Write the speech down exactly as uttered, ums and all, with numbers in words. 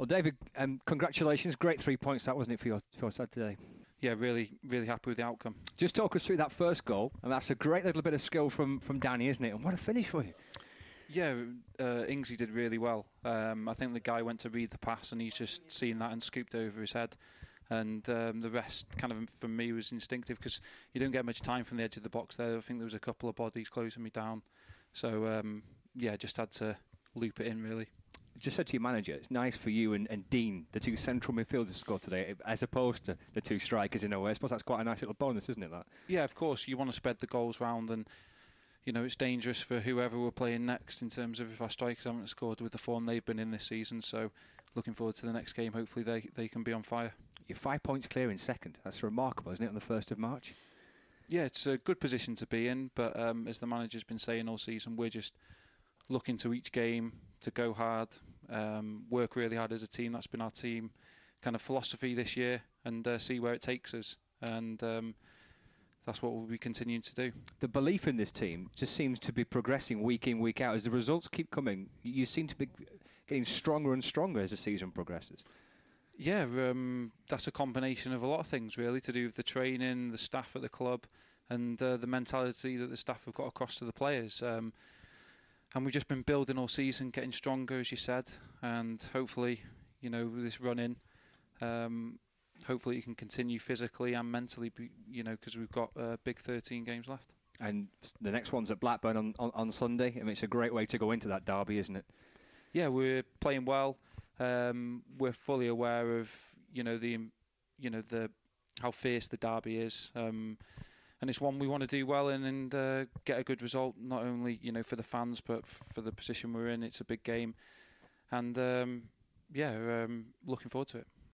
Well, David, um, congratulations. Great three points that, wasn't it, for your, for your side today? Yeah, really, really happy with the outcome. Just talk us through that first goal, and that's a great little bit of skill from, from Danny, isn't it? And what a finish for you. Yeah, uh, Ingsley did really well. Um, I think the guy went to read the pass and he's just seen that and scooped over his head. And um, the rest, kind of, for me, was instinctive because you don't get much time from the edge of the box there. I think there was a couple of bodies closing me down. So, um, yeah, just had to loop it in, really. Just said to your manager, it's nice for you and, and Dean, the two central midfielders, to score today, as opposed to the two strikers in a way. I suppose that's quite a nice little bonus, isn't it, that? Yeah, of course. You want to spread the goals round, and you know it's dangerous for whoever we're playing next in terms of if our strikers haven't scored with the form they've been in this season. So, looking forward to the next game. Hopefully, they they can be on fire. You're five points clear in second. That's remarkable, isn't it, on the first of March? Yeah, it's a good position to be in, but um, as the manager's been saying all season, we're just looking to each game to go hard, um, work really hard as a team. That's been our team kind of philosophy this year, and uh, see where it takes us. And um, that's what we'll be continuing to do. The belief in this team just seems to be progressing week in, week out. As the results keep coming, you seem to be getting stronger and stronger as the season progresses. Yeah, um, that's a combination of a lot of things, really, to do with the training, the staff at the club, and uh, the mentality that the staff have got across to the players. Um, And we've just been building all season, getting stronger, as you said, and hopefully, you know, with this run in, um, hopefully it can continue physically and mentally, you know, because we've got uh, big thirteen games left. And the next one's at Blackburn on, on, on Sunday. I mean, it's a great way to go into that derby, isn't it? Yeah, we're playing well. Um, we're fully aware of, you know, the, you know, the how fierce the derby is. Um, And it's one we want to do well in and uh, get a good result, not only you know for the fans, but for the position we're in. It's a big game, and um, yeah, um, looking forward to it.